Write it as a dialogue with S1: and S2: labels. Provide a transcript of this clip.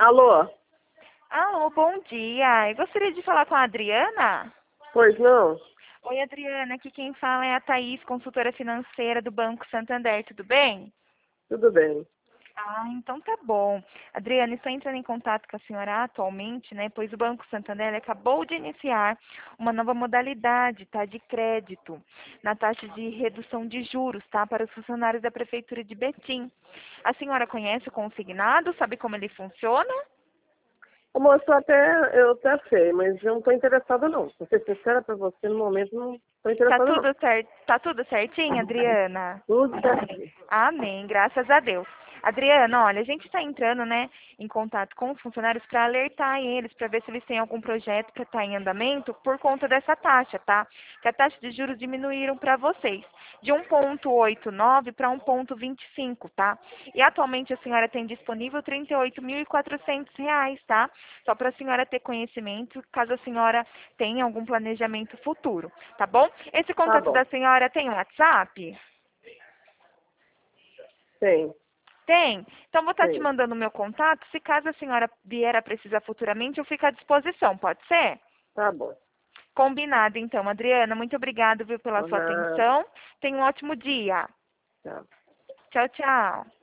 S1: Alô?
S2: Alô, bom dia. Eu gostaria de falar com a Adriana.
S1: Pois não?
S2: Oi, Adriana. Aqui quem fala é a Thaís, consultora financeira do Banco Santander. Tudo bem?
S1: Tudo bem.
S2: Então tá bom. Adriana, estou entrando em contato com a senhora atualmente, né? Pois o Banco Santander acabou de iniciar uma nova modalidade, tá? De crédito, na taxa de redução de juros, tá? Para os funcionários da Prefeitura de Betim. A senhora conhece o consignado? Sabe como ele funciona?
S1: Ô, moço, eu até sei, mas eu não estou interessada não. Pra ser sincera pra você, no momento não estou
S2: Tá
S1: interessada não.
S2: tudo certo? Tá tudo certinho, Adriana?
S1: Tudo certinho.
S2: Amém, graças a Deus. Adriana, olha, a gente está entrando, né, em contato com os funcionários para alertar eles, para ver se eles têm algum projeto que está em andamento por conta dessa taxa, tá? Que a taxa de juros diminuíram para vocês, de 1,89 para 1,25, tá? E atualmente a senhora tem disponível R$ 38.400, tá? Só para a senhora ter conhecimento, caso a senhora tenha algum planejamento futuro, tá bom? Esse
S1: Tá
S2: contato
S1: bom.
S2: da senhora tem WhatsApp?
S1: Tem,
S2: Tem? Então vou estar te
S1: tem.
S2: mandando o meu contato. Se caso a senhora vier a precisar futuramente, eu fico à disposição, pode ser?
S1: Tá bom.
S2: Combinado, então, Adriana. Muito obrigada, viu, pela
S1: Por
S2: sua
S1: nada.
S2: atenção. Tenha um ótimo dia.
S1: Tchau.
S2: Tchau, tchau.